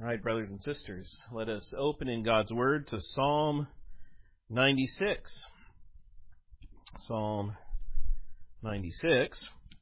All right, brothers and sisters, let us open in God's Word to Psalm 96. Psalm 96.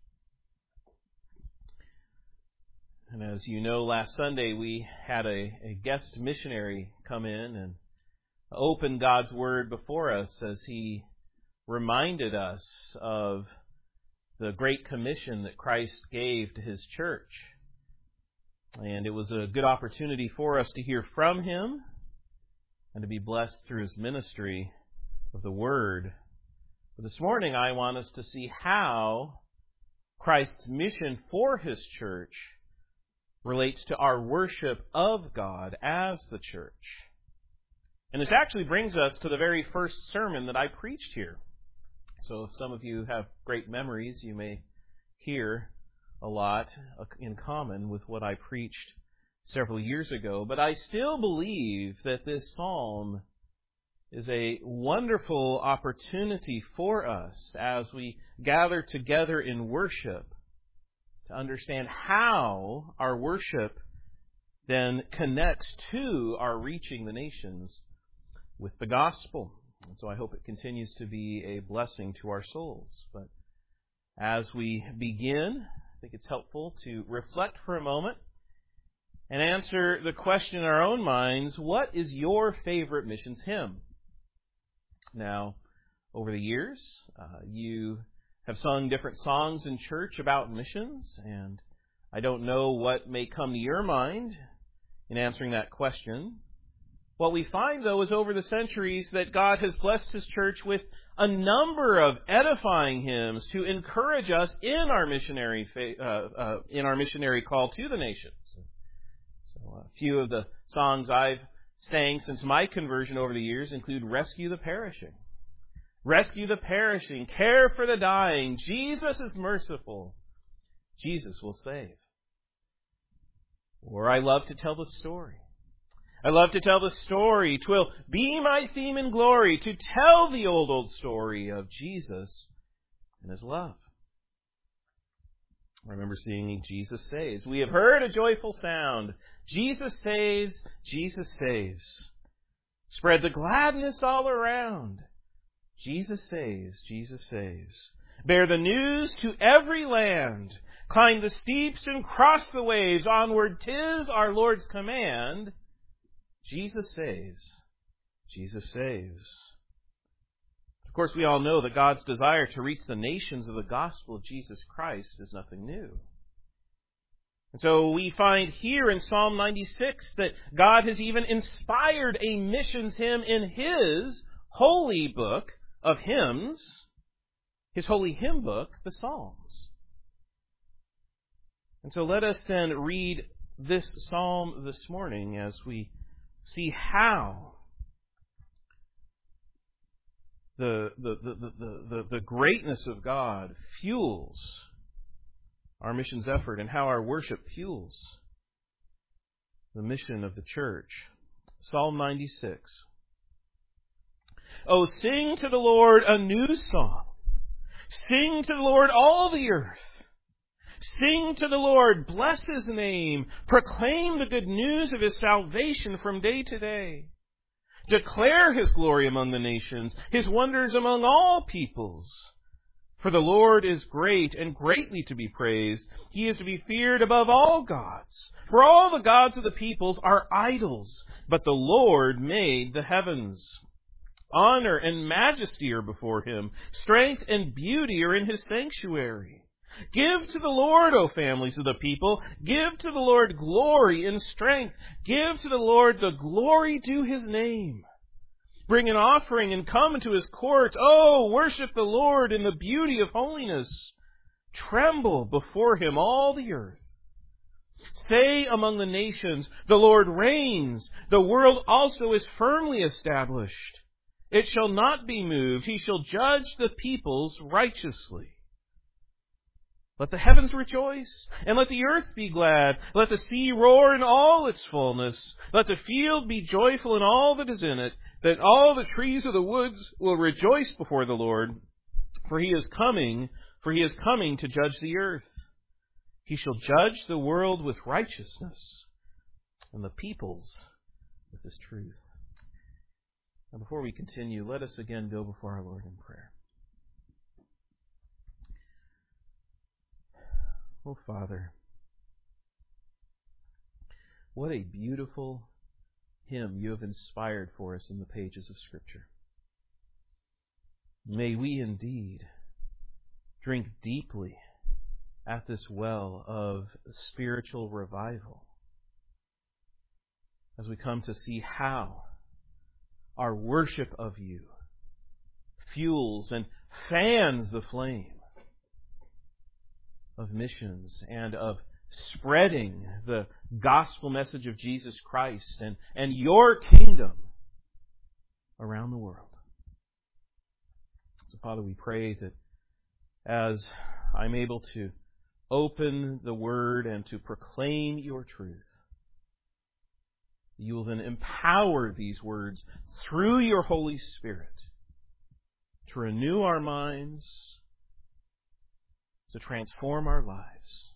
And as you know, last Sunday we had a guest missionary come in and open God's Word before us as he reminded us of the Great Commission that Christ gave to His church. And it was a good opportunity for us to hear from him and to be blessed through his ministry of the Word. But this morning I want us to see how Christ's mission for his church relates to our worship of God as the church. And this actually brings us to the very first sermon that I preached here. So if some of you have great memories, you may hear a lot in common with what I preached several years ago. But I still believe that this psalm is a wonderful opportunity for us as we gather together in worship to understand how our worship then connects to our reaching the nations with the gospel. And so I hope it continues to be a blessing to our souls. But as we begin, I think it's helpful to reflect for a moment and answer the question in our own minds, what is your favorite missions hymn? Now, over the years, you have sung different songs in church about missions, and I don't know what may come to your mind in answering that question. What we find, though, is over the centuries that God has blessed His church with a number of edifying hymns to encourage us in our missionary call to the nations. So a few of the songs I've sang since my conversion over the years include Rescue the Perishing. Rescue the perishing, care for the dying. Jesus is merciful. Jesus will save. Or I love to tell the story. I love to tell the story. 'Twill be my theme and glory to tell the old story of Jesus and His love. I remember singing Jesus Saves. We have heard a joyful sound. Jesus saves, Jesus saves. Spread the gladness all around. Jesus saves, Jesus saves. Bear the news to every land. Climb the steeps and cross the waves. Onward 'tis our Lord's command. Jesus saves. Jesus saves. Of course, we all know that God's desire to reach the nations of the gospel of Jesus Christ is nothing new. And so we find here in Psalm 96 that God has even inspired a missions hymn in His holy book of hymns, His holy hymn book, the Psalms. And so let us then read this psalm this morning as we see how the greatness of God fuels our missions effort and how our worship fuels the mission of the church. Psalm 96. Oh, sing to the Lord a new song. Sing to the Lord all the earth. Sing to the Lord, bless His name. Proclaim the good news of His salvation from day to day. Declare His glory among the nations, His wonders among all peoples. For the Lord is great and greatly to be praised. He is to be feared above all gods. For all the gods of the peoples are idols, but the Lord made the heavens. Honor and majesty are before Him. Strength and beauty are in His sanctuary. Give to the Lord, O families of the people. Give to the Lord glory and strength. Give to the Lord the glory due His name. Bring an offering and come into His courts. Oh, worship the Lord in the beauty of holiness. Tremble before Him, all the earth. Say among the nations, the Lord reigns. The world also is firmly established. It shall not be moved. He shall judge the peoples righteously. Let the heavens rejoice, and let the earth be glad. Let the sea roar in all its fullness. Let the field be joyful in all that is in it, that all the trees of the woods will rejoice before the Lord. For He is coming to judge the earth. He shall judge the world with righteousness and the peoples with this truth. Now, before we continue, let us again go before our Lord in prayer. Oh, Father, what a beautiful hymn you have inspired for us in the pages of Scripture. May we indeed drink deeply at this well of spiritual revival as we come to see how our worship of you fuels and fans the flame of missions and of spreading the gospel message of Jesus Christ and your kingdom around the world. So, Father, we pray that as I'm able to open the Word and to proclaim your truth, you will then empower these words through your Holy Spirit to renew our minds, to transform our lives,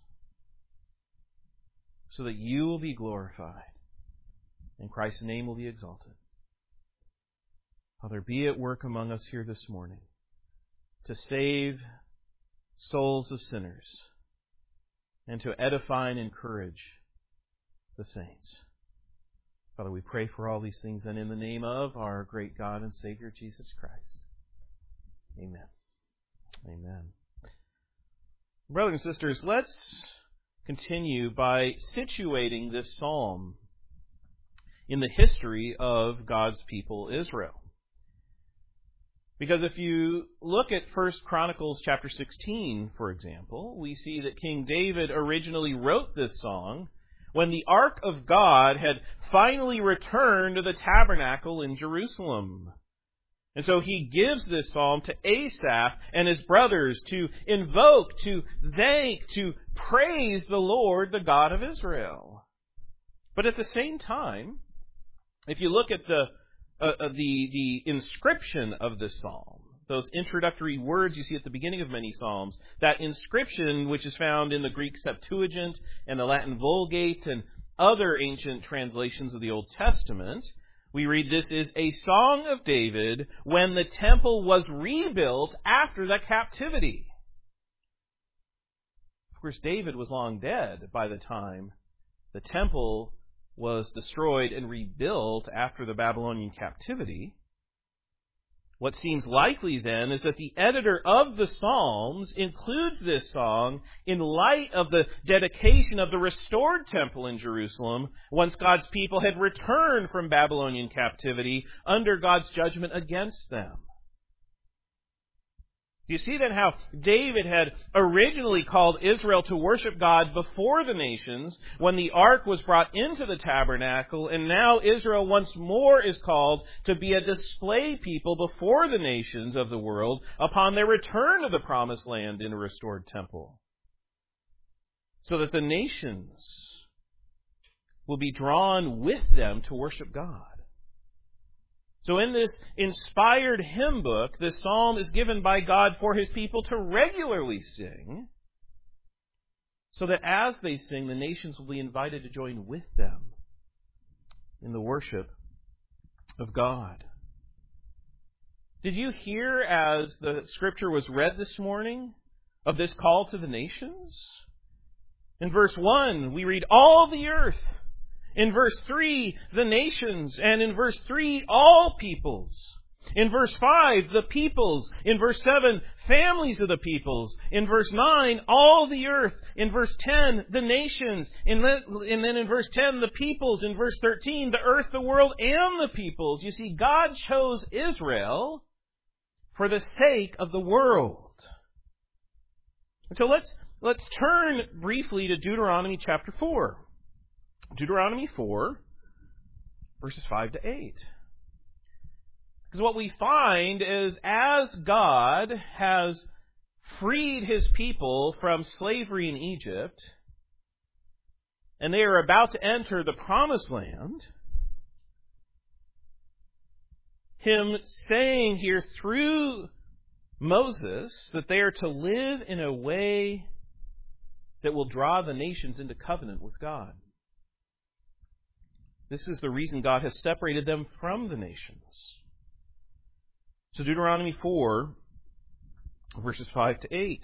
so that you will be glorified and Christ's name will be exalted. Father, be at work among us here this morning to save souls of sinners and to edify and encourage the saints. Father, we pray for all these things and in the name of our great God and Savior, Jesus Christ. Amen. Amen. Brothers and sisters, let's continue by situating this psalm in the history of God's people, Israel. Because if you look at 1 Chronicles chapter 16, for example, we see that King David originally wrote this song when the Ark of God had finally returned to the tabernacle in Jerusalem. And so he gives this psalm to Asaph and his brothers to invoke, to thank, to praise the Lord, the God of Israel. But at the same time, if you look at the inscription of this psalm, those introductory words you see at the beginning of many psalms, that inscription which is found in the Greek Septuagint and the Latin Vulgate and other ancient translations of the Old Testament, we read this is a song of David when the temple was rebuilt after the captivity. Of course, David was long dead by the time the temple was destroyed and rebuilt after the Babylonian captivity. What seems likely then is that the editor of the Psalms includes this song in light of the dedication of the restored temple in Jerusalem once God's people had returned from Babylonian captivity under God's judgment against them. You see then how David had originally called Israel to worship God before the nations when the ark was brought into the tabernacle, and now Israel once more is called to be a display people before the nations of the world upon their return to the promised land in a restored temple. So that the nations will be drawn with them to worship God. So in this inspired hymn book, this psalm is given by God for His people to regularly sing, so that as they sing, the nations will be invited to join with them in the worship of God. Did you hear, as the Scripture was read this morning, of this call to the nations? In verse 1, we read, all the earth. In verse 3, the nations. And in verse 3, all peoples. In verse 5, the peoples. In verse 7, families of the peoples. In verse 9, all the earth. In verse 10, the nations. And then in verse 10, the peoples. In verse 13, the earth, the world, and the peoples. You see, God chose Israel for the sake of the world. And so let's turn briefly to Deuteronomy chapter 4. Deuteronomy 4, verses 5 to 8. Because what we find is as God has freed His people from slavery in Egypt, and they are about to enter the promised land, Him saying here through Moses that they are to live in a way that will draw the nations into covenant with God. This is the reason God has separated them from the nations. So Deuteronomy 4, verses 5 to 8.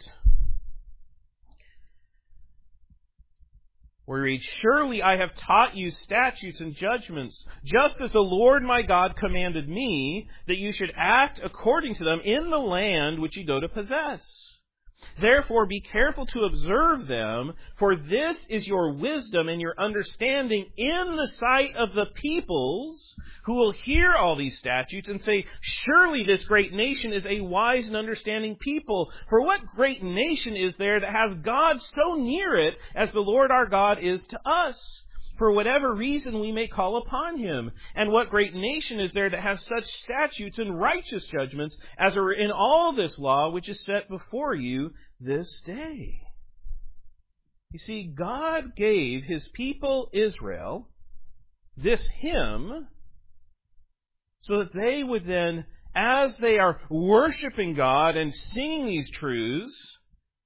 Where we read, "Surely I have taught you statutes and judgments, just as the Lord my God commanded me, that you should act according to them in the land which you go to possess. Therefore be careful to observe them, for this is your wisdom and your understanding in the sight of the peoples, who will hear all these statutes and say, 'Surely this great nation is a wise and understanding people.' For what great nation is there that has God so near it as the Lord our God is to us? For whatever reason we may call upon Him. And what great nation is there that has such statutes and righteous judgments as are in all this law which is set before you this day?" You see, God gave His people Israel this hymn so that they would then, as they are worshiping God and singing these truths,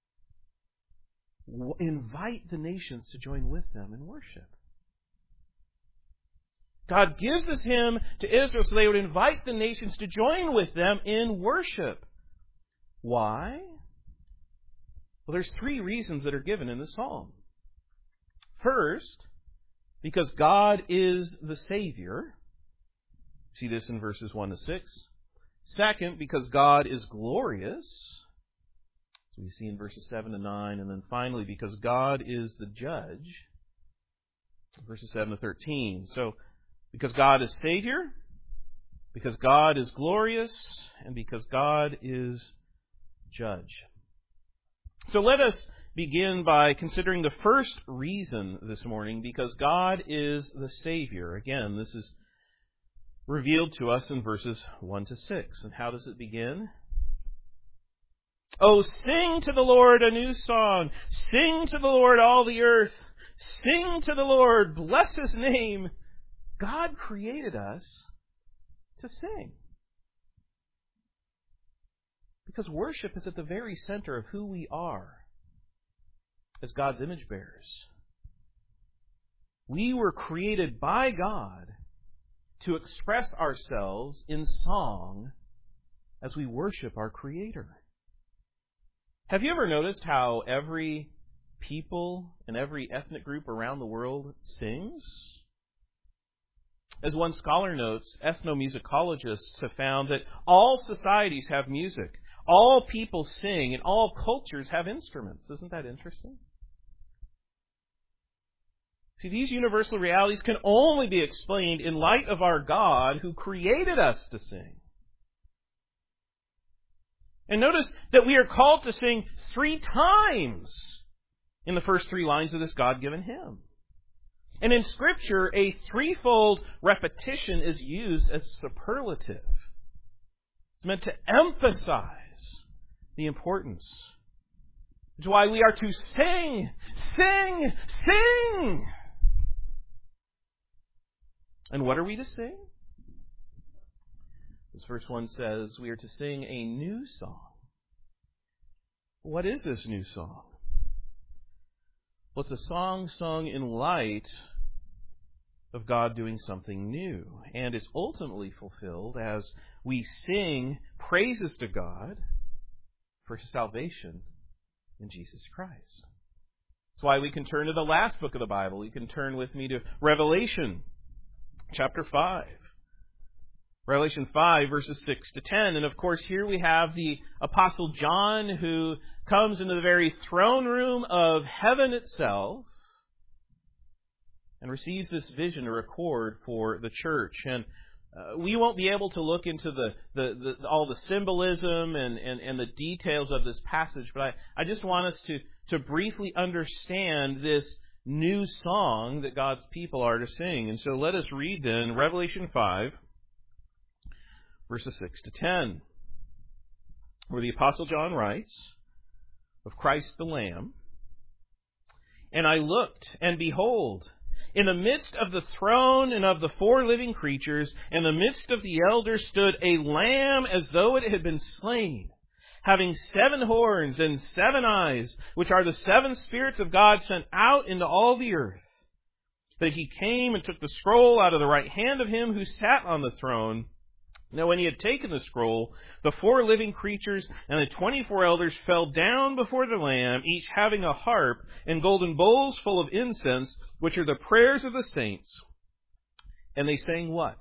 invite the nations to join with them in worship. God gives this hymn to Israel so they would invite the nations to join with them in worship. Why? Well, there's 3 reasons that are given in the psalm. First, because God is the Savior. See this in verses 1 to 6. Second, because God is glorious. So we see in verses 7 to 9. And then finally, because God is the judge. Verses 7 to 13. So, because God is Savior, because God is glorious, and because God is Judge. So let us begin by considering the first reason this morning, because God is the Savior. Again, this is revealed to us in verses 1 to 6. And how does it begin? "Oh, sing to the Lord a new song. Sing to the Lord all the earth. Sing to the Lord, bless His name." God created us to sing. Because worship is at the very center of who we are as God's image bearers. We were created by God to express ourselves in song as we worship our Creator. Have you ever noticed how every people and every ethnic group around the world sings? As one scholar notes, ethnomusicologists have found that all societies have music, all people sing, and all cultures have instruments. Isn't that interesting? See, these universal realities can only be explained in light of our God who created us to sing. And notice that we are called to sing 3 times in the first 3 lines of this God-given hymn. And in Scripture, a 3-fold repetition is used as superlative. It's meant to emphasize the importance. It's why we are to sing, sing, sing. And what are we to sing? This verse 1 says we are to sing a new song. What is this new song? Well, it's a song sung in light of God doing something new. And it's ultimately fulfilled as we sing praises to God for His salvation in Jesus Christ. That's why we can turn to the last book of the Bible. You can turn with me to Revelation chapter 5. Revelation 5, verses 6 to 10. And of course, here we have the Apostle John who comes into the very throne room of heaven itself and receives this vision to record for the church. And we won't be able to look into all the symbolism and the details of this passage, but I just want us to briefly understand this new song that God's people are to sing. And so let us read then Revelation 5, verses 6 to 10, where the Apostle John writes of Christ the Lamb, "And I looked, and behold, in the midst of the throne and of the 4 living creatures, in the midst of the elders stood a lamb as though it had been slain, having 7 horns and 7 eyes, which are the 7 spirits of God sent out into all the earth. that he came and took the scroll out of the right hand of him who sat on the throne. Now when he had taken the scroll, the 4 living creatures and the 24 elders fell down before the Lamb, each having a harp and golden bowls full of incense, which are the prayers of the saints. And they sang what?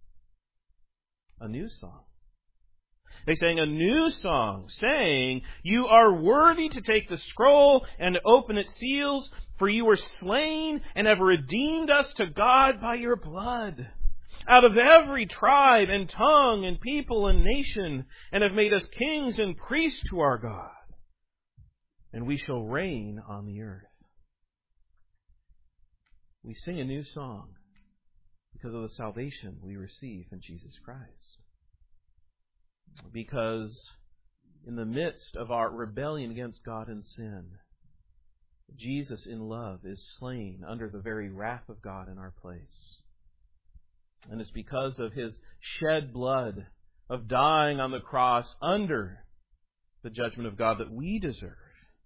A new song. They sang a new song, saying, "You are worthy to take the scroll and to open its seals, for you were slain and have redeemed us to God by your blood, out of every tribe and tongue and people and nation, and have made us kings and priests to our God, and we shall reign on the earth." We sing a new song because of the salvation we receive in Jesus Christ. Because in the midst of our rebellion against God and sin, Jesus in love is slain under the very wrath of God in our place. And it's because of His shed blood, of dying on the cross under the judgment of God that we deserve,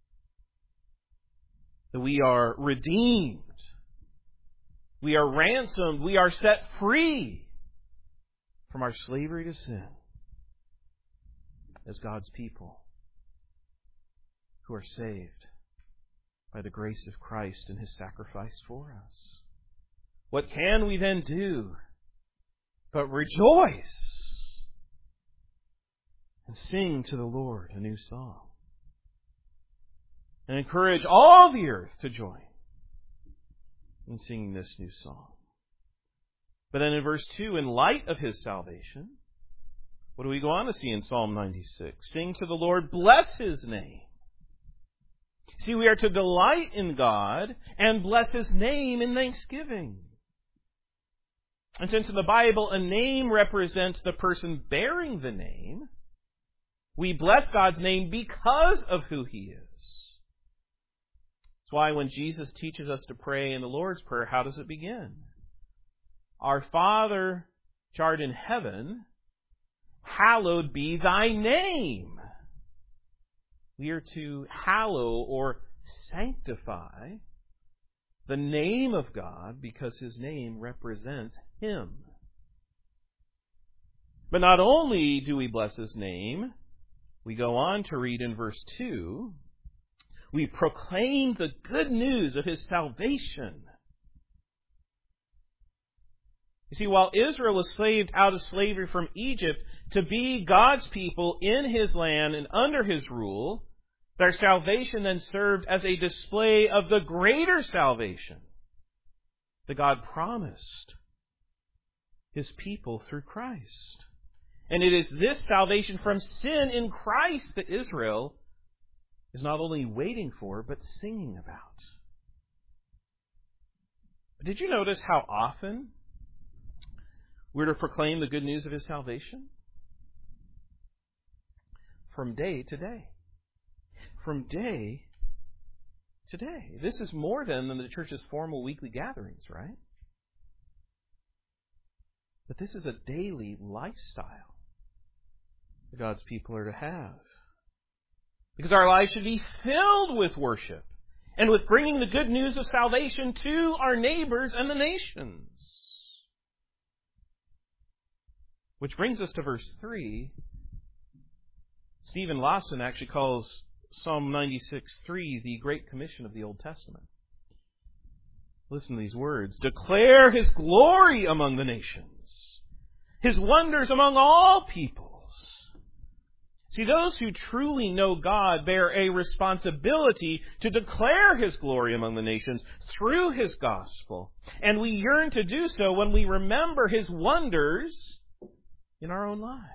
that we are redeemed, we are ransomed, we are set free from our slavery to sin as God's people who are saved by the grace of Christ and His sacrifice for us. What can we then do but rejoice and sing to the Lord a new song and encourage all the earth to join in singing this new song? But then in verse 2, in light of His salvation, what do we go on to see in Psalm 96? Sing to the Lord, bless His name. See, we are to delight in God and bless His name in thanksgiving. And since in the Bible a name represents the person bearing the name, we bless God's name because of who He is. That's why when Jesus teaches us to pray in the Lord's Prayer, how does it begin? Our Father, which art in heaven, hallowed be thy name. We are to hallow or sanctify the name of God because His name represents Him. But not only do we bless His name, we go on to read in verse 2, we proclaim the good news of His salvation. You see, while Israel was slaved out of slavery from Egypt to be God's people in His land and under His rule, their salvation then served as a display of the greater salvation that God promised His people through Christ. And it is this salvation from sin in Christ that Israel is not only waiting for, but singing about. But did you notice how often we're to proclaim the good news of His salvation? From day to day. From day to day. This is more than the church's formal weekly gatherings, right? But this is a daily lifestyle that God's people are to have. Because our lives should be filled with worship and with bringing the good news of salvation to our neighbors and the nations. Which brings us to verse 3. Stephen Lawson actually calls Psalm 96:3 the Great Commission of the Old Testament. Listen to these words. Declare His glory among the nations, His wonders among all peoples. See, those who truly know God bear a responsibility to declare His glory among the nations through His gospel. And we yearn to do so when we remember His wonders in our own lives.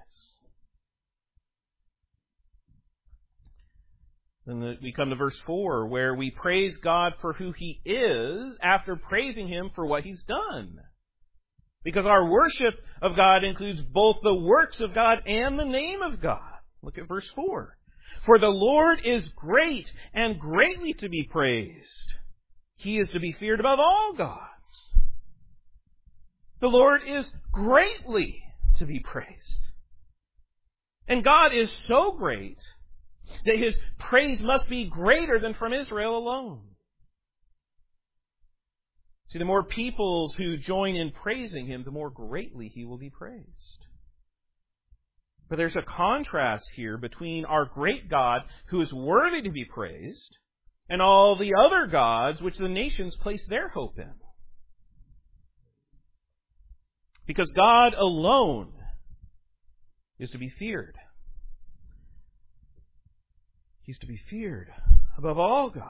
Then we come to verse 4, where we praise God for who He is after praising Him for what He's done. Because our worship of God includes both the works of God and the name of God. Look at verse 4. For the Lord is great and greatly to be praised. He is to be feared above all gods. The Lord is greatly to be praised. And God is so great that His praise must be greater than from Israel alone. See, the more peoples who join in praising Him, the more greatly He will be praised. But there's a contrast here between our great God, who is worthy to be praised, and all the other gods which the nations place their hope in. Because God alone is to be feared. He's to be feared above all gods.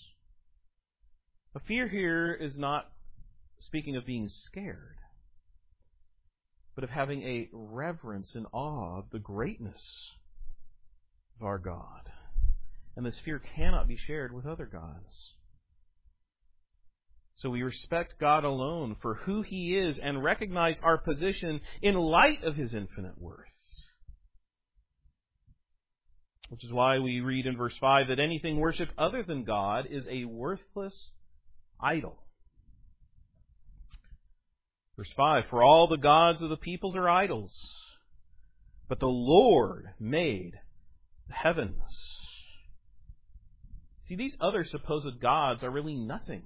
A fear here is not speaking of being scared, but of having a reverence and awe of the greatness of our God. And this fear cannot be shared with other gods. So we respect God alone for who He is and recognize our position in light of His infinite worth. Which is why we read in verse 5 that anything worshipped other than God is a worthless idol. Verse 5, for all the gods of the peoples are idols, but the Lord made the heavens. See, these other supposed gods are really nothings.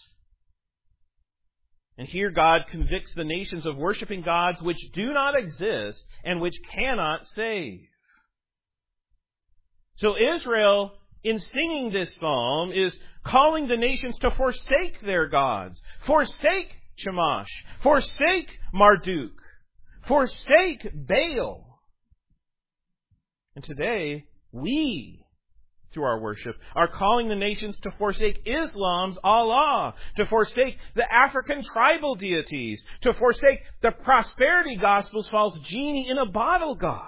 And here God convicts the nations of worshiping gods which do not exist and which cannot save. So Israel, in singing this psalm, is calling the nations to forsake their gods. Forsake Chemosh. Forsake Marduk. Forsake Baal. And today, we, through our worship, are calling the nations to forsake Islam's Allah, to forsake the African tribal deities, to forsake the prosperity gospel's false genie in a bottle god.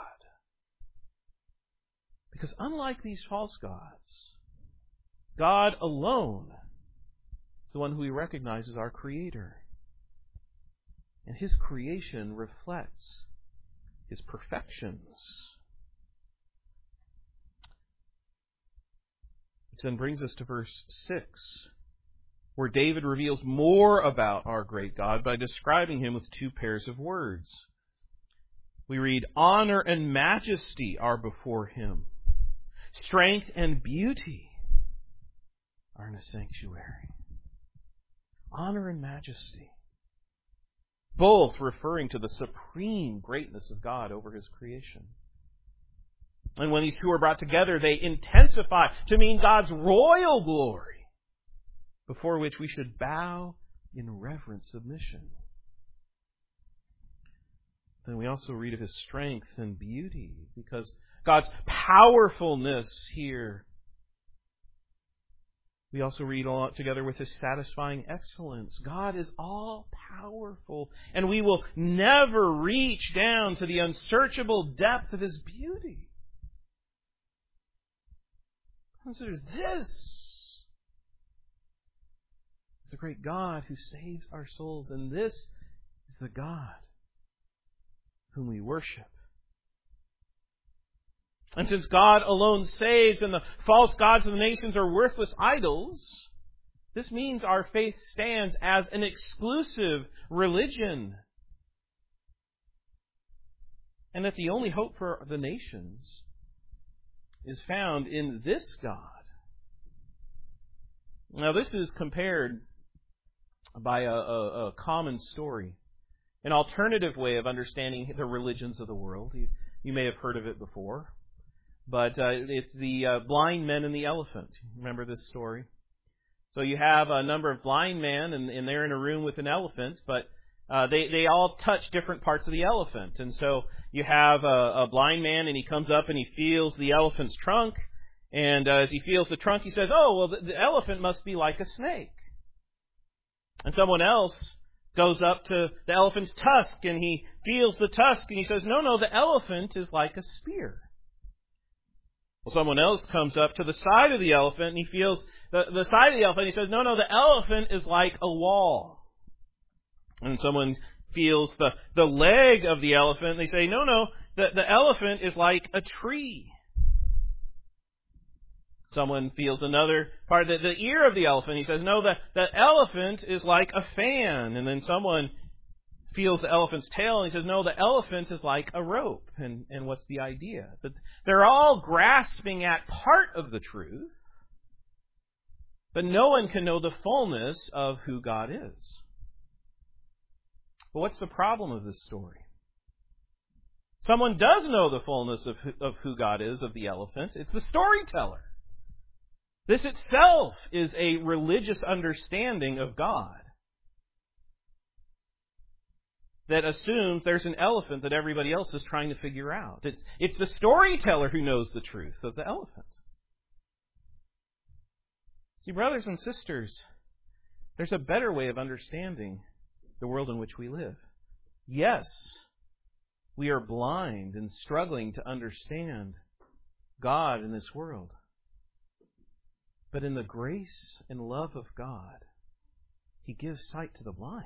Because unlike these false gods, God alone is the one who we recognize as our Creator. And His creation reflects His perfections. Which then brings us to verse 6, where David reveals more about our great God by describing Him with two pairs of words. We read, honor and majesty are before Him. Strength and beauty are in a sanctuary. Honor and majesty. Both referring to the supreme greatness of God over His creation. And when these two are brought together, they intensify to mean God's royal glory, before which we should bow in reverent submission. Then we also read of His strength and beauty, because God's powerfulness here. We also read all together with His satisfying excellence. God is all powerful, and we will never reach down to the unsearchable depth of His beauty. Consider this. It's the great God who saves our souls, and this is the God whom we worship. And since God alone saves and the false gods of the nations are worthless idols, this means our faith stands as an exclusive religion. And that the only hope for the nations is found in this God. Now, this is compared by a common story, an alternative way of understanding the religions of the world. You may have heard of it before. But it's the blind men and the elephant. Remember this story? So you have a number of blind men, and they're in a room with an elephant, but they all touch different parts of the elephant. And so you have a blind man, and he comes up and he feels the elephant's trunk. And as he feels the trunk, he says, oh, well, the elephant must be like a snake. And someone else goes up to the elephant's tusk, and he feels the tusk, and he says, no, the elephant is like a spear. Well, someone else comes up to the side of the elephant, and he feels the side of the elephant. He says, no, the elephant is like a wall. And someone feels the leg of the elephant, and they say, no, the elephant is like a tree. Someone feels another part of the ear of the elephant. He says, no, the elephant is like a fan. And then someone feels the elephant's tail, and he says, no, the elephant is like a rope. And what's the idea? That they're all grasping at part of the truth, But no one can know the fullness of who God is. But what's the problem of this story? Someone does know the fullness of who God is, of the elephant. It's the storyteller. This itself is a religious understanding of God that assumes there's an elephant that everybody else is trying to figure out. It's the storyteller who knows the truth of the elephant. See, brothers and sisters, there's a better way of understanding the world in which we live. Yes, we are blind and struggling to understand God in this world. But in the grace and love of God, He gives sight to the blind.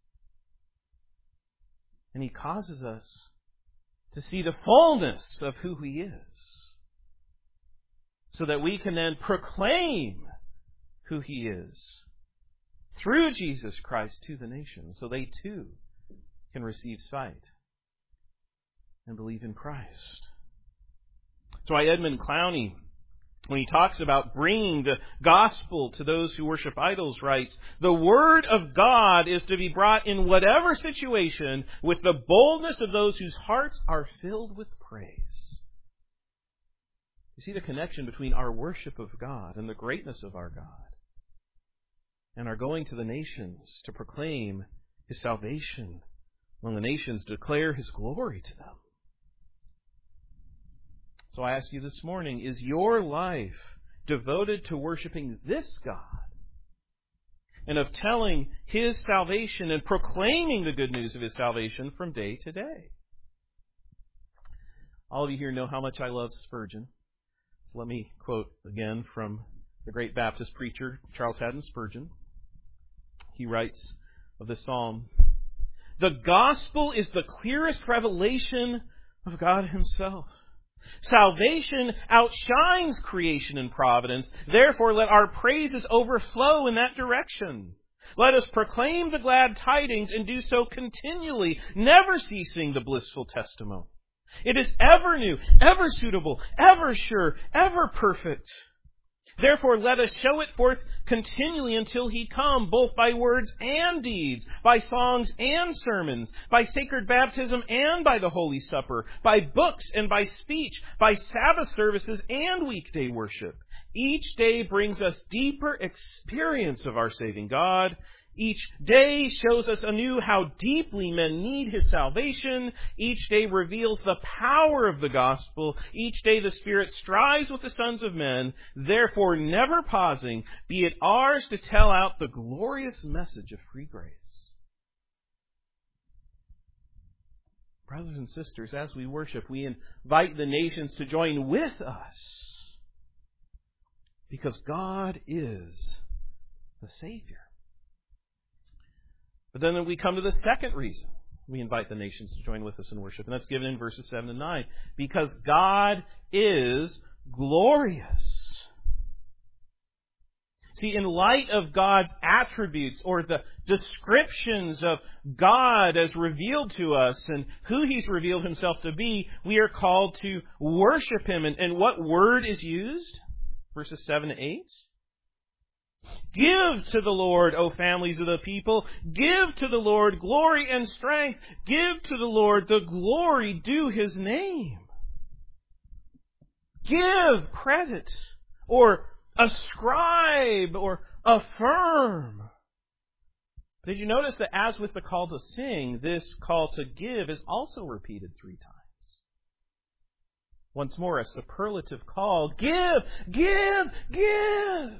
And He causes us to see the fullness of who He is, so that we can then proclaim who He is through Jesus Christ to the nations, so they too can receive sight and believe in Christ. That's why Edmund Clowney, when he talks about bringing the gospel to those who worship idols, writes, "The Word of God is to be brought in whatever situation with the boldness of those whose hearts are filled with praise." You see the connection between our worship of God and the greatness of our God, and our going to the nations to proclaim His salvation among the nations, declare His glory to them. So I ask you this morning, is your life devoted to worshiping this God and of telling His salvation and proclaiming the good news of His salvation from day to day? All of you here know how much I love Spurgeon. So let me quote again from the great Baptist preacher, Charles Haddon Spurgeon. He writes of this psalm, "The gospel is the clearest revelation of God Himself. Salvation outshines creation and providence. Therefore, let our praises overflow in that direction. Let us proclaim the glad tidings and do so continually, never ceasing the blissful testimony. It is ever new, ever suitable, ever sure, ever perfect. Therefore, let us show it forth continually until He come, both by words and deeds, by songs and sermons, by sacred baptism and by the Holy Supper, by books and by speech, by Sabbath services and weekday worship. Each day brings us deeper experience of our saving God. Each day shows us anew how deeply men need His salvation. Each day reveals the power of the gospel. Each day the Spirit strives with the sons of men. Therefore, never pausing, be it ours to tell out the glorious message of free grace." Brothers and sisters, as we worship, we invite the nations to join with us, because God is the Savior. But then we come to the second reason we invite the nations to join with us in worship, and that's given in verses 7 and 9. Because God is glorious. See, in light of God's attributes, or the descriptions of God as revealed to us and who He's revealed Himself to be, we are called to worship Him. And what word is used? Verses 7 to 8. "Give to the Lord, O families of the people. Give to the Lord glory and strength. Give to the Lord the glory due His name." Give credit, or ascribe, or affirm. Did you notice that as with the call to sing, this call to give is also repeated 3 times? Once more, a superlative call. Give, give, give.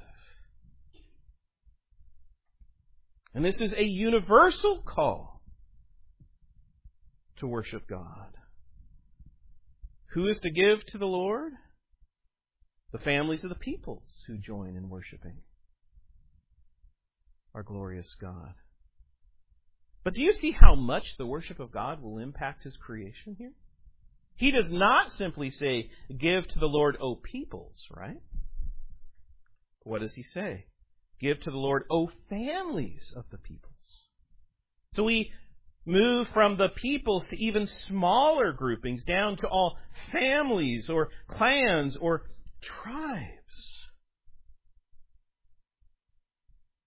And this is a universal call to worship God. Who is to give to the Lord? The families of the peoples who join in worshiping our glorious God. But do you see how much the worship of God will impact His creation here? He does not simply say, "Give to the Lord, O peoples," right? What does He say? "Give to the Lord, O families of the peoples." So we move from the peoples to even smaller groupings, down to all families or clans or tribes.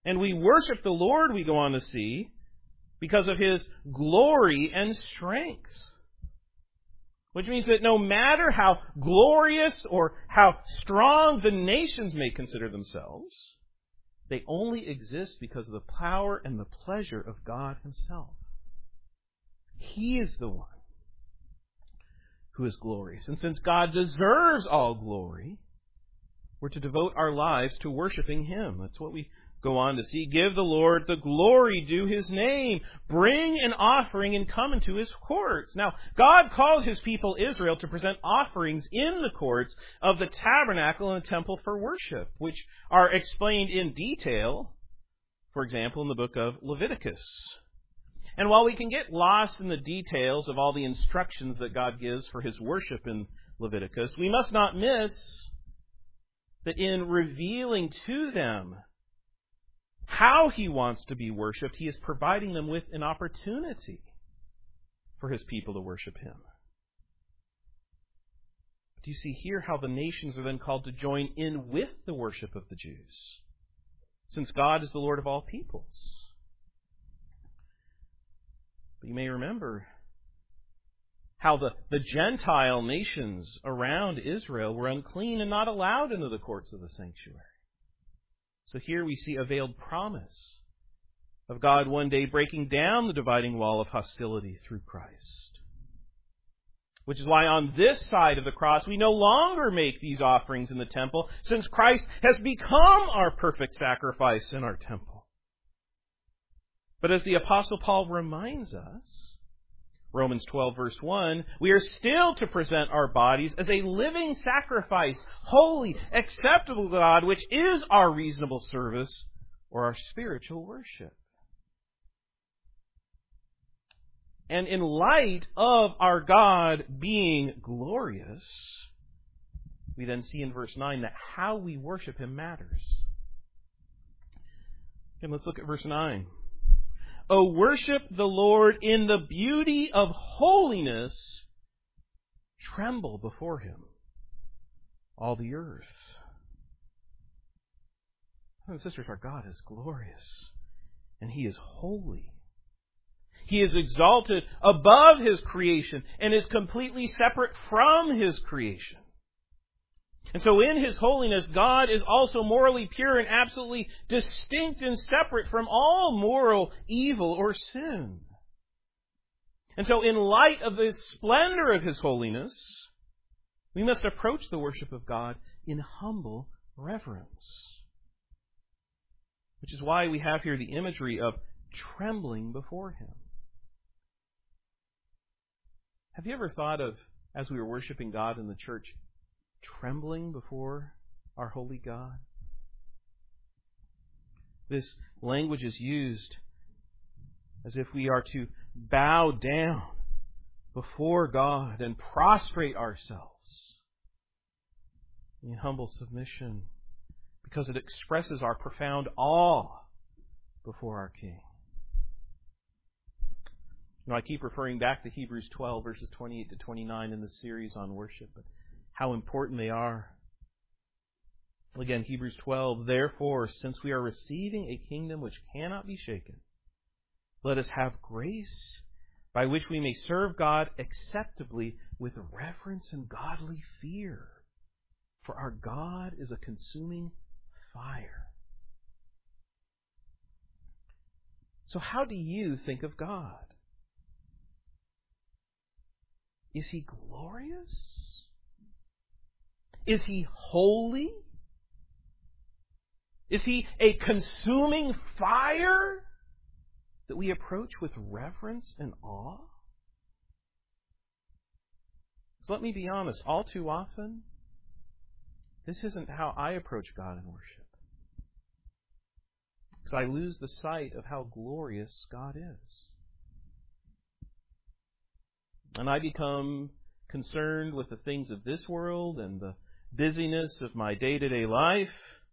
And we worship the Lord, we go on to see, because of His glory and strength. Which means that no matter how glorious or how strong the nations may consider themselves, they only exist because of the power and the pleasure of God Himself. He is the one who is glorious. And since God deserves all glory, we're to devote our lives to worshiping Him. That's what we go on to see. Give the Lord the glory due His name. Bring an offering and come into His courts. Now, God calls His people Israel to present offerings in the courts of the tabernacle and the temple for worship, which are explained in detail, for example, in the book of Leviticus. And while we can get lost in the details of all the instructions that God gives for His worship in Leviticus, we must not miss that in revealing to them how He wants to be worshipped, He is providing them with an opportunity for His people to worship Him. Do you see here how the nations are then called to join in with the worship of the Jews, since God is the Lord of all peoples? But you may remember how the Gentile nations around Israel were unclean and not allowed into the courts of the sanctuary. So here we see a veiled promise of God one day breaking down the dividing wall of hostility through Christ. Which is why on this side of the cross we no longer make these offerings in the temple, since Christ has become our perfect sacrifice in our temple. But as the Apostle Paul reminds us, Romans 12, verse 1, we are still to present our bodies as a living sacrifice, holy, acceptable to God, which is our reasonable service or our spiritual worship. And in light of our God being glorious, we then see in verse 9 that how we worship Him matters. And let's look at verse 9. O worship the Lord in the beauty of holiness. Tremble before Him, all the earth. Brothers and sisters, our God is glorious, and He is holy. He is exalted above His creation and is completely separate from His creation. And so in His holiness, God is also morally pure and absolutely distinct and separate from all moral evil or sin. And so in light of the splendor of His holiness, we must approach the worship of God in humble reverence. Which is why we have here the imagery of trembling before Him. Have you ever thought of, as we were worshiping God in the church, trembling before our holy God? This language is used as if we are to bow down before God and prostrate ourselves in humble submission, because it expresses our profound awe before our King. You know, I keep referring back to Hebrews 12, verses 28 to 29 in this series on worship, but how important they are. Again, Hebrews 12, therefore, since we are receiving a kingdom which cannot be shaken, let us have grace by which we may serve God acceptably with reverence and godly fear. For our God is a consuming fire. So how do you think of God? Is He glorious? Is He holy? Is He a consuming fire that we approach with reverence and awe? So let me be honest, all too often, this isn't how I approach God in worship. Because I lose the sight of how glorious God is. And I become concerned with the things of this world and the busyness of my day-to-day life,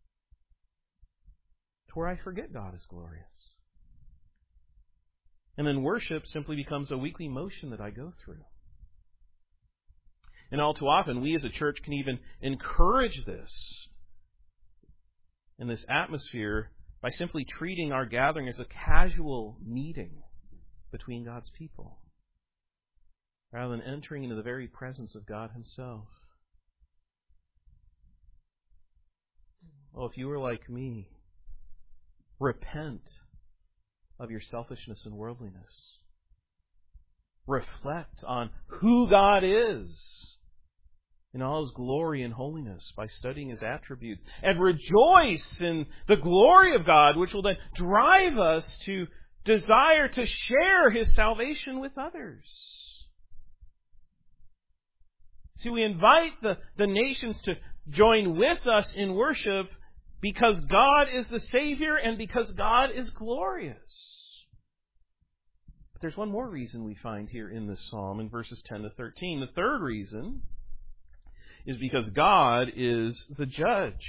to where I forget God is glorious. And then worship simply becomes a weekly motion that I go through. And all too often, we as a church can even encourage this in this atmosphere by simply treating our gathering as a casual meeting between God's people, rather than entering into the very presence of God Himself. Oh, if you are like me, repent of your selfishness and worldliness. Reflect on who God is in all His glory and holiness by studying His attributes. And rejoice in the glory of God, which will then drive us to desire to share His salvation with others. See, we invite the nations to join with us in worship because God is the Savior and because God is glorious. But there's one more reason we find here in this psalm in verses 10 to 13. The third reason is because God is the judge.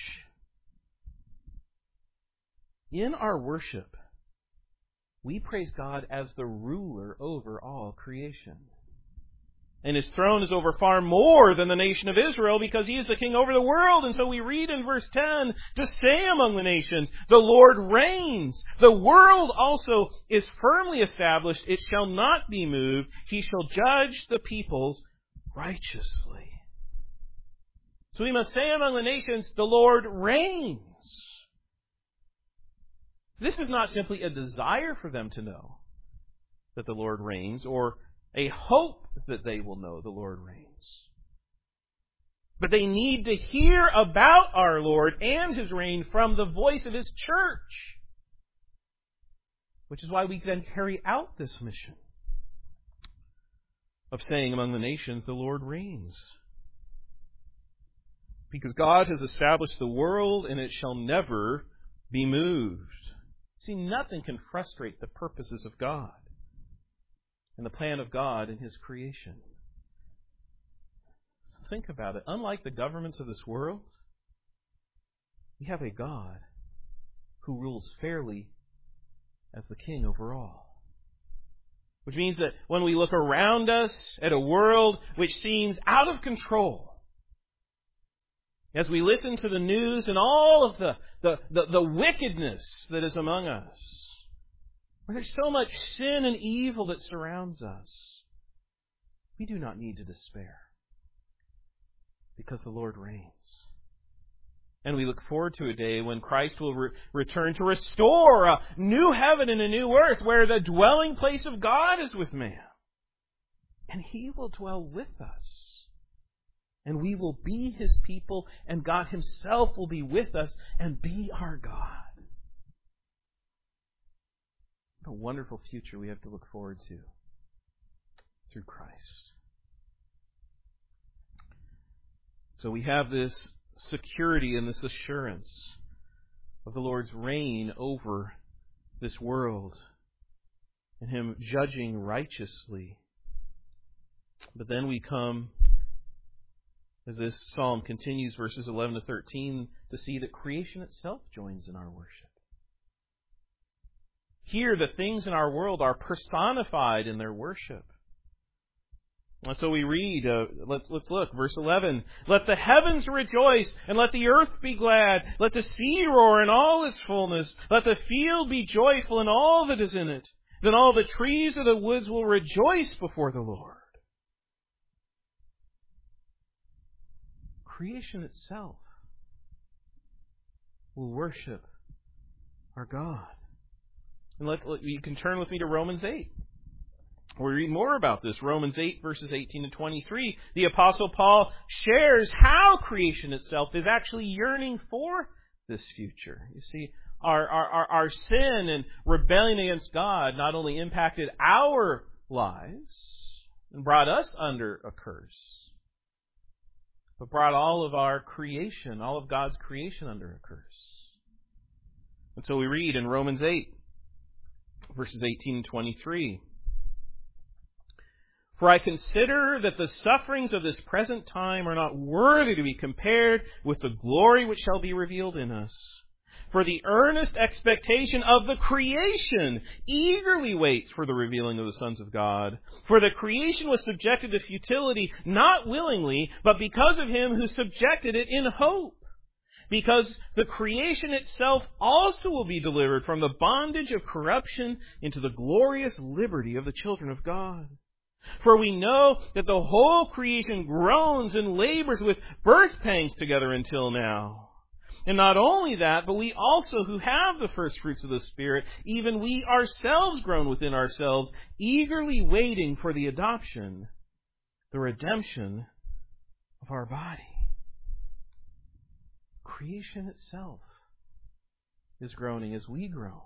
In our worship, we praise God as the ruler over all creation. And His throne is over far more than the nation of Israel because He is the king over the world. And so we read in verse 10, to say among the nations, the Lord reigns. The world also is firmly established. It shall not be moved. He shall judge the peoples righteously. So we must say among the nations, the Lord reigns. This is not simply a desire for them to know that the Lord reigns, or a hope that they will know the Lord reigns. But they need to hear about our Lord and His reign from the voice of His church. Which is why we then carry out this mission of saying among the nations, the Lord reigns. Because God has established the world and it shall never be moved. See, nothing can frustrate the purposes of God and the plan of God in His creation. So think about it. Unlike the governments of this world, we have a God who rules fairly as the king over all. Which means that when we look around us at a world which seems out of control, as we listen to the news and all of the wickedness that is among us, where there's so much sin and evil that surrounds us, we do not need to despair, because the Lord reigns. And we look forward to a day when Christ will return to restore a new heaven and a new earth, where the dwelling place of God is with man. And He will dwell with us. And we will be His people, and God Himself will be with us and be our God. What a wonderful future we have to look forward to through Christ. So we have this security and this assurance of the Lord's reign over this world and Him judging righteously. But then we come, as this psalm continues, verses 11 to 13, to see that creation itself joins in our worship. Here, the things in our world are personified in their worship. And so we read, let's look, verse 11. Let the heavens rejoice, and let the earth be glad. Let the sea roar in all its fullness. Let the field be joyful in all that is in it. Then all the trees of the woods will rejoice before the Lord. Creation itself will worship our God. And you can turn with me to Romans 8. We read more about this. Romans 8, verses 18 to 23. The Apostle Paul shares how creation itself is actually yearning for this future. You see, our sin and rebellion against God not only impacted our lives and brought us under a curse, but brought all of our creation, all of God's creation under a curse. And so we read in Romans 8, verses 18 and 23. For I consider that the sufferings of this present time are not worthy to be compared with the glory which shall be revealed in us. For the earnest expectation of the creation eagerly waits for the revealing of the sons of God. For the creation was subjected to futility, not willingly, but because of Him who subjected it in hope. because the creation itself also will be delivered from the bondage of corruption into the glorious liberty of the children of God. For we know that the whole creation groans and labors with birth pangs together until now. And not only that, but we also who have the first fruits of the Spirit, even we ourselves groan within ourselves, eagerly waiting for the adoption, the redemption of our body. Creation itself is groaning as we groan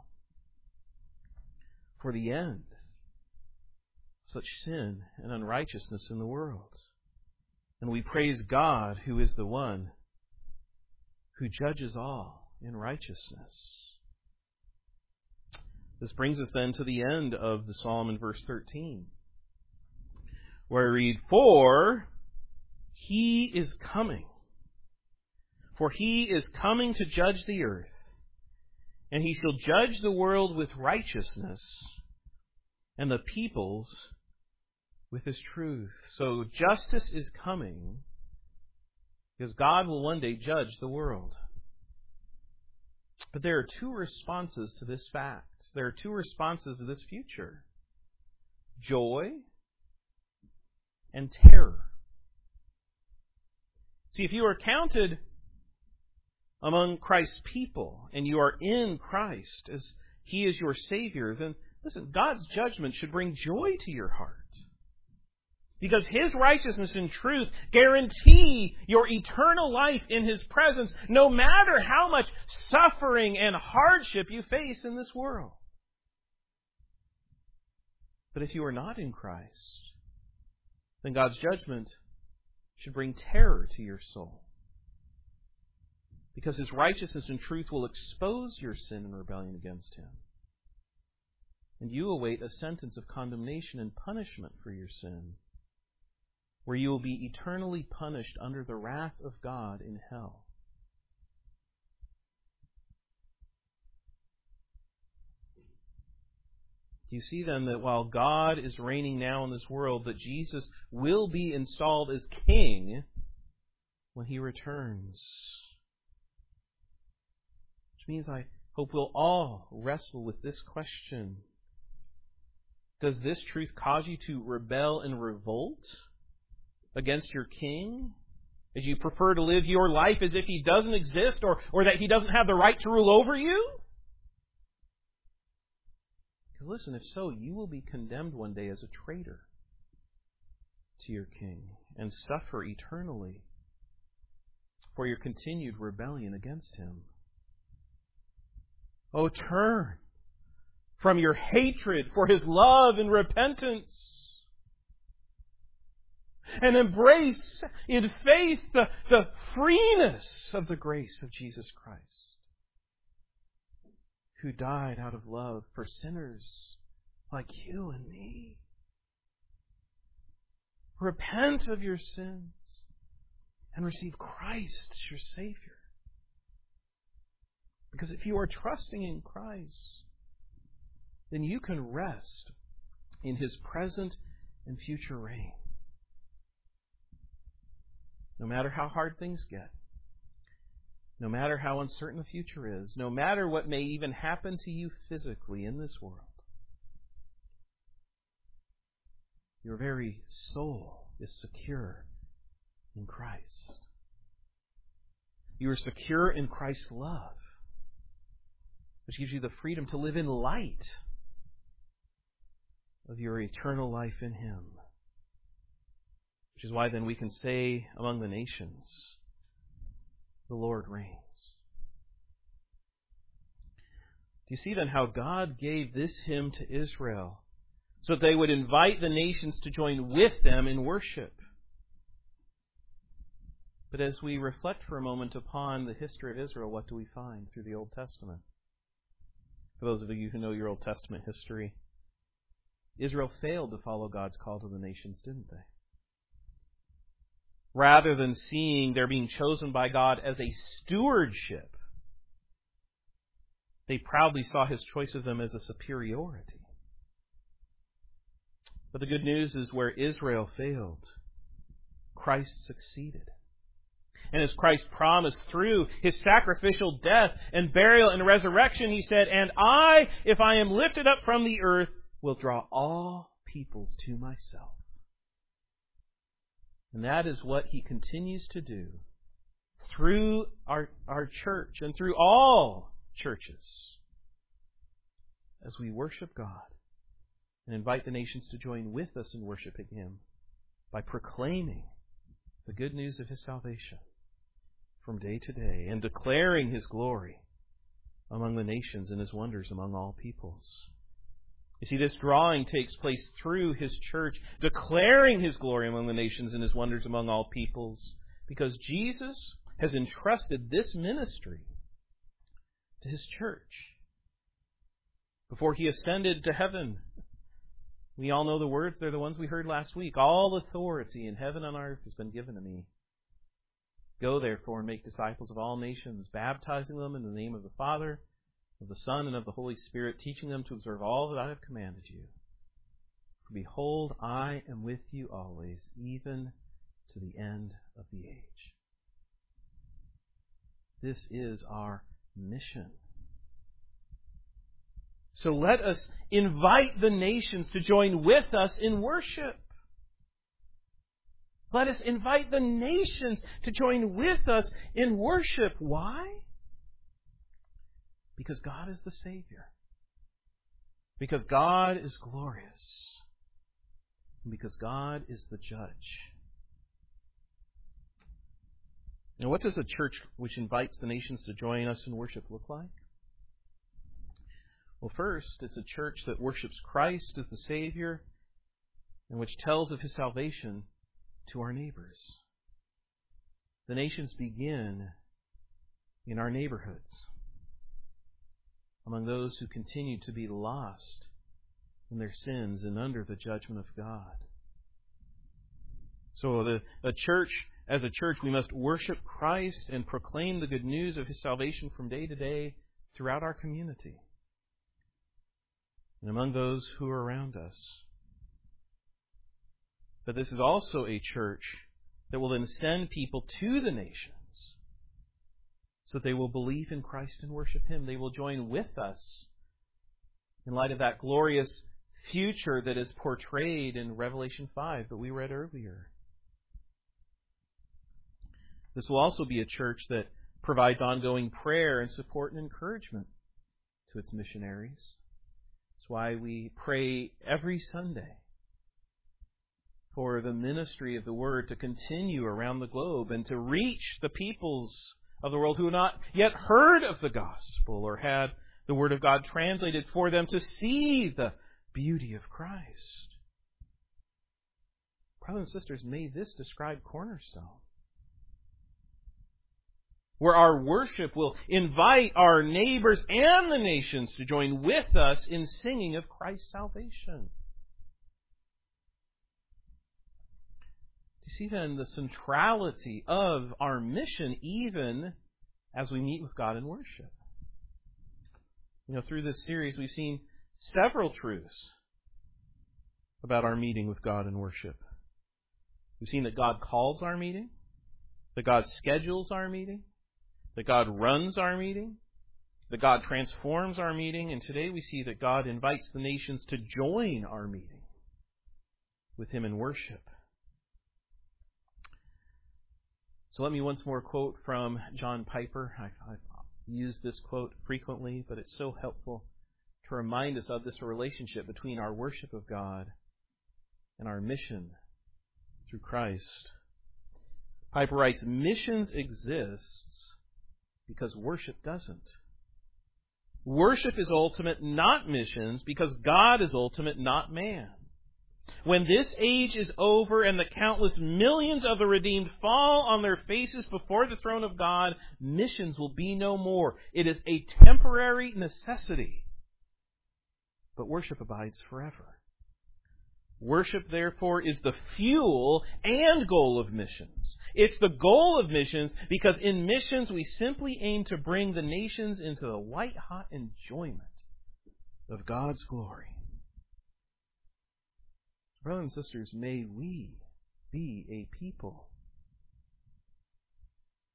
for the end of such sin and unrighteousness in the world. And we praise God, who is the one who judges all in righteousness. This brings us then to the end of the psalm in verse 13, where we read, For he is coming. For he is coming to judge the earth, and he shall judge the world with righteousness, and the peoples with his truth. So justice is coming, because God will one day judge the world. But there are two responses to this fact. There are two responses to this future: joy and terror. See, if you are counted among Christ's people, and you are in Christ as He is your Savior, then listen, God's judgment should bring joy to your heart. Because His righteousness and truth guarantee your eternal life in His presence, no matter how much suffering and hardship you face in this world. But if you are not in Christ, then God's judgment should bring terror to your soul. Because His righteousness and truth will expose your sin and rebellion against Him. And you await a sentence of condemnation and punishment for your sin, where you will be eternally punished under the wrath of God in hell. Do you see then that while God is reigning now in this world, that Jesus will be installed as King when He returns? Which means I hope we'll all wrestle with this question. Does this truth cause you to rebel and revolt against your King? As you prefer to live your life as if He doesn't exist, or that He doesn't have the right to rule over you? Because listen, if so, you will be condemned one day as a traitor to your King and suffer eternally for your continued rebellion against Him. Oh, turn from your hatred for His love and repentance, and embrace in faith the freeness of the grace of Jesus Christ, who died out of love for sinners like you and me. Repent of your sins and receive Christ as your Savior. Because if you are trusting in Christ, then you can rest in His present and future reign. No matter how hard things get, no matter how uncertain the future is, no matter what may even happen to you physically in this world, your very soul is secure in Christ. You are secure in Christ's love, which gives you the freedom to live in light of your eternal life in Him. Which is why then we can say among the nations, the Lord reigns. Do you see then how God gave this hymn to Israel so that they would invite the nations to join with them in worship? But as we reflect for a moment upon the history of Israel, what do we find through the Old Testament? For those of you who know your Old Testament history, Israel failed to follow God's call to the nations, didn't they? Rather than seeing their being chosen by God as a stewardship, they proudly saw His choice of them as a superiority. But the good news is where Israel failed, Christ succeeded. And as Christ promised through His sacrificial death and burial and resurrection, He said, "And I, if I am lifted up from the earth, will draw all peoples to myself." And that is what He continues to do through our church and through all churches as we worship God and invite the nations to join with us in worshiping Him by proclaiming the good news of His salvation from day to day and declaring His glory among the nations and His wonders among all peoples. You see, this drawing takes place through His church, declaring His glory among the nations and His wonders among all peoples, because Jesus has entrusted this ministry to His church. Before He ascended to heaven, we all know the words. They're the ones we heard last week. "All authority in heaven and on earth has been given to me. Go therefore and make disciples of all nations, baptizing them in the name of the Father, of the Son, and of the Holy Spirit, teaching them to observe all that I have commanded you. For behold, I am with you always, even to the end of the age." This is our mission. So let us invite the nations to join with us in worship. Let us invite the nations to join with us in worship. Why? Because God is the Savior. Because God is glorious. And because God is the Judge. Now, what does a church which invites the nations to join us in worship look like? Well, first, it's a church that worships Christ as the Savior and which tells of His salvation to our neighbors. The nations begin in our neighborhoods, among those who continue to be lost in their sins and under the judgment of God. So as a church, we must worship Christ and proclaim the good news of His salvation from day to day throughout our community and among those who are around us. But this is also a church that will then send people to the nations so that they will believe in Christ and worship Him. They will join with us in light of that glorious future that is portrayed in Revelation 5 that we read earlier. This will also be a church that provides ongoing prayer and support and encouragement to its missionaries. That's why we pray every Sunday for the ministry of the Word to continue around the globe and to reach the peoples of the world who have not yet heard of the gospel or had the Word of God translated for them to see the beauty of Christ. Brothers and sisters, may this describe Cornerstone, where our worship will invite our neighbors and the nations to join with us in singing of Christ's salvation. Do you see then the centrality of our mission even as we meet with God in worship? Through this series we've seen several truths about our meeting with God in worship. We've seen that God calls our meeting, that God schedules our meeting, that God runs our meeting, that God transforms our meeting, and today we see that God invites the nations to join our meeting with Him in worship. So let me once more quote from John Piper. I've used this quote frequently, but it's so helpful to remind us of this relationship between our worship of God and our mission through Christ. Piper writes, "Missions exists because worship doesn't. Worship is ultimate, not missions, because God is ultimate, not man. When this age is over and the countless millions of the redeemed fall on their faces before the throne of God, missions will be no more. It is a temporary necessity. But worship abides forever. Worship, therefore, is the fuel and goal of missions. It's the goal of missions because in missions we simply aim to bring the nations into the white-hot enjoyment of God's glory. Brothers and sisters, may we be a people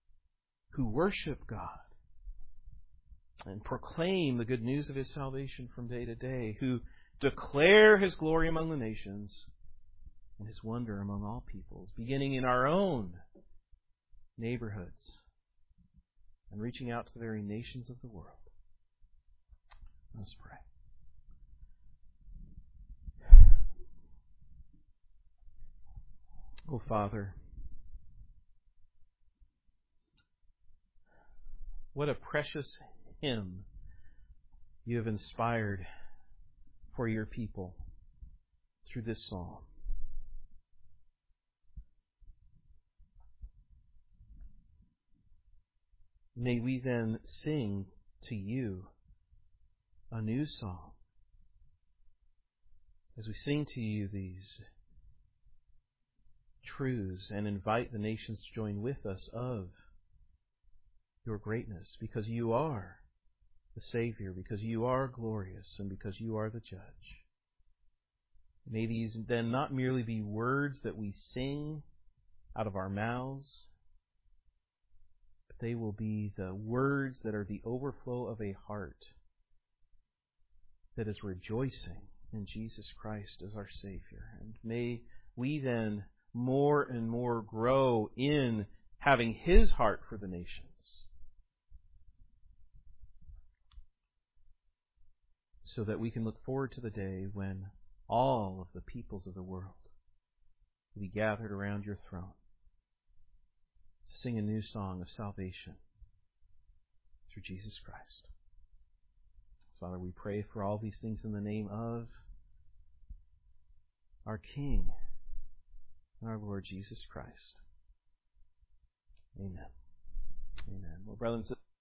who worship God and proclaim the good news of His salvation from day to day, who declare His glory among the nations and His wonder among all peoples, beginning in our own neighborhoods and reaching out to the very nations of the world. Let's pray. Oh, Father, what a precious hymn you have inspired for your people through this psalm. May we then sing to you a new song as we sing to you these truths and invite the nations to join with us of your greatness, because you are the Savior, because you are glorious, and because you are the Judge. May these then not merely be words that we sing out of our mouths, but they will be the words that are the overflow of a heart that is rejoicing in Jesus Christ as our Savior. And may we then more and more grow in having His heart for the nations, so that we can look forward to the day when all of the peoples of the world will be gathered around your throne to sing a new song of salvation through Jesus Christ. So, Father, we pray for all these things in the name of our King and our Lord Jesus Christ. Amen. Amen. Well, brothers and sisters,